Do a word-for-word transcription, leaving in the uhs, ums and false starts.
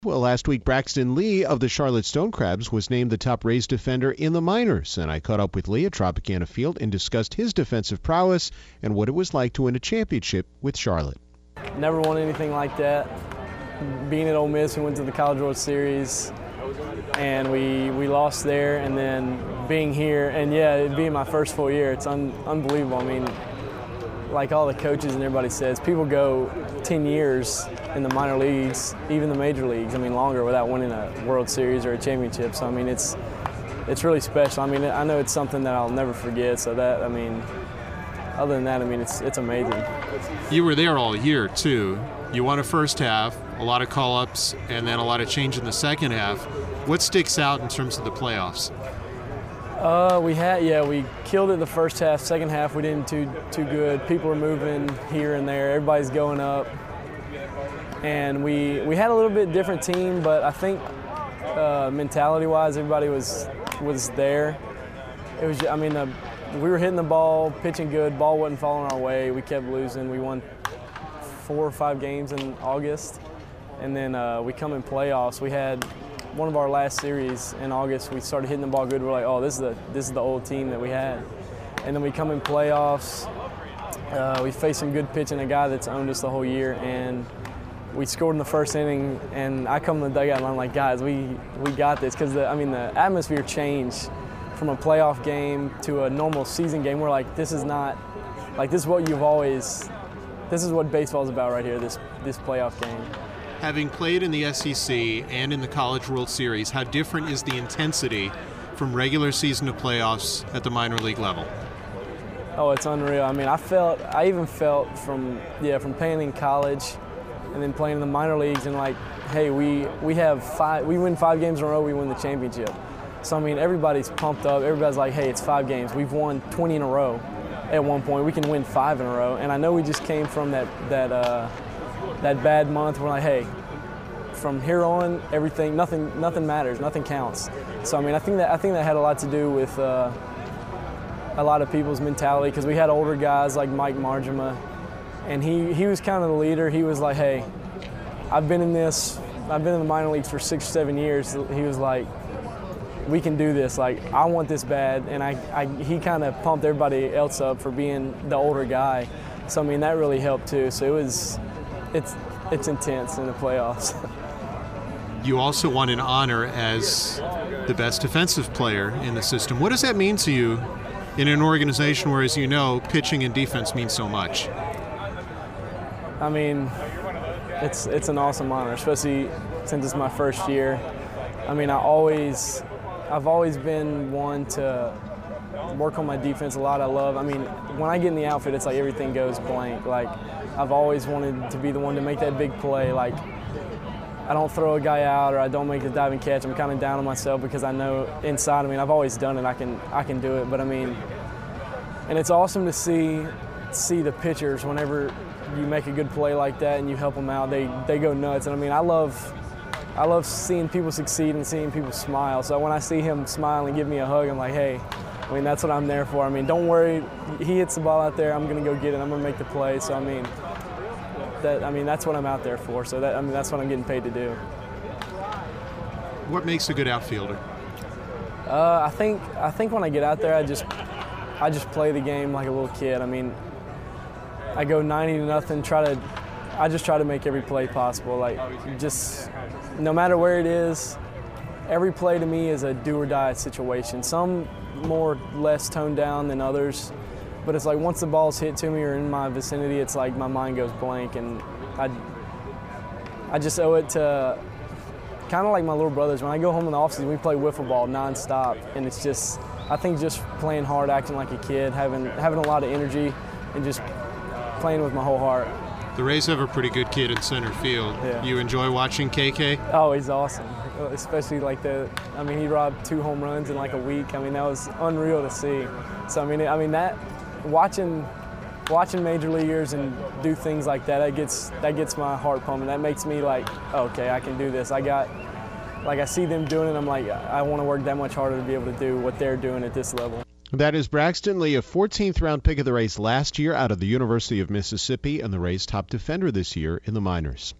Well, last week, Braxton Lee of the Charlotte Stonecrabs was named the top Rays defender in the minors, and I caught up with Lee at Tropicana Field and discussed his defensive prowess and what it was like to win a championship with Charlotte. Never won anything like that. Being at Ole Miss, we went to the College World Series, and we we lost there, and then being here, and yeah, it being my first full year, it's un, unbelievable. I mean, like all the coaches and everybody says, people go ten years in the minor leagues, even the major leagues, I mean longer, without winning a World Series or a championship. So I mean, it's it's really special. I mean, I know it's something that I'll never forget. So that, I mean, other than that, I mean, it's it's amazing. You were there all year too. You won a first half, a lot of call-ups, and then a lot of change in the second half. What sticks out in terms of the playoffs? Uh, we had, yeah, we killed it the first half. Second half, we didn't do too good. People were moving here and there. Everybody's going up, and we we had a little bit different team, but I think uh, mentality-wise, everybody was was there. It was, I mean, uh, we were hitting the ball, pitching good. Ball wasn't falling our way. We kept losing. We won four or five games in August, and then uh, we come in playoffs. We had one of our last series in August. We started hitting the ball good. We're like, oh, this is the this is the old team that we had. And then we come in playoffs. Uh, we faced some good pitching, a guy that's owned us the whole year, and we scored in the first inning. And I come in the dugout and I'm like, guys, we we got this, because I mean the atmosphere changed from a playoff game to a normal season game. We're like, this is not like this is what you've always. This is what baseball is about right here. This this playoff game. Having played in the S E C and in the College World Series, how different is the intensity from regular season to playoffs at the minor league level? Oh, it's unreal. I mean, I felt, I even felt from, yeah, from playing in college and then playing in the minor leagues, and like, hey, we we have five, we win five games in a row, we win the championship. So I mean, everybody's pumped up. Everybody's like, hey, it's five games. We've won twenty in a row. At one point, we can win five in a row. And I know we just came from that that. Uh, that bad month. We're like, hey, from here on, everything, nothing, nothing matters, nothing counts. So I mean, I think that I think that had a lot to do with uh, a lot of people's mentality, because we had older guys like Mike Margema, and he he was kind of the leader. He was like, hey, I've been in this, I've been in the minor leagues for six or seven years. He was like, we can do this. Like, I want this bad, and I, I he kind of pumped everybody else up for being the older guy. So I mean, that really helped too. So it was. It's it's intense in the playoffs. You also won an honor as the best defensive player in the system. What does that mean to you in an organization where, as you know, pitching and defense mean so much? I mean, it's it's an awesome honor, especially since it's my first year. I mean, I always, I've always been one to work on my defense a lot. I love, I mean, when I get in the outfit, it's like everything goes blank. Like, I've always wanted to be the one to make that big play. Like, I don't throw a guy out or I don't make the diving catch. I'm kind of down on myself because I know inside, I mean, I've always done it. I can I can do it. But I mean, and it's awesome to see see the pitchers whenever you make a good play like that and you help them out. They they go nuts. And I mean, I love I love seeing people succeed and seeing people smile. So when I see him smile and give me a hug, I'm like, hey, I mean, that's what I'm there for. I mean, don't worry. He hits the ball out there. I'm going to go get it. I'm going to make the play. So, I mean, that I mean, that's what I'm out there for. So, that I mean, that's what I'm getting paid to do. What makes a good outfielder? Uh, I think I think when I get out there, I just I just play the game like a little kid. I mean, I go ninety to nothing. Try to I just try to make every play possible. Like, just no matter where it is. Every play to me is a do or die situation. Some more less toned down than others, but it's like once the ball's hit to me or in my vicinity, it's like my mind goes blank, and I I just owe it to kind of like my little brothers. When I go home in the offseason, we play wiffle ball nonstop, and it's just, I think just playing hard, acting like a kid, having having a lot of energy, and just playing with my whole heart. The Rays have a pretty good kid in center field. Yeah. You enjoy watching K K? Oh, he's awesome. Especially like the, I mean, he robbed two home runs in like a week. I mean, that was unreal to see. So I mean, I mean that, watching, watching major leaguers and do things like that, that gets that gets my heart pumping. That makes me like, okay, I can do this. I got, like I see them doing it. I'm like, I want to work that much harder to be able to do what they're doing at this level. That is Braxton Lee, a fourteenth round pick of the Rays last year out of the University of Mississippi, and the Rays' top defender this year in the minors.